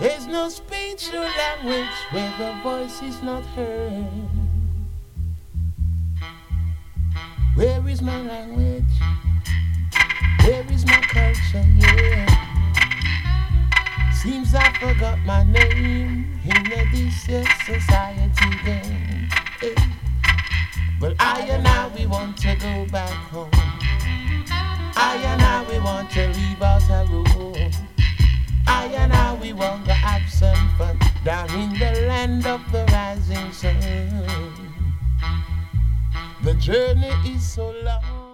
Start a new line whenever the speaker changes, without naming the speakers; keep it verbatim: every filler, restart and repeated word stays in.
There's no speech or language where the voice is not heard. Where is my language? Where is my culture? Yeah. Seems I forgot my name in this society game. Hey. But I and I, we want to go back home. I and I, we want to leave out a room. I and I, we want to have some fun down in the land of the rising sun. The journey is so long.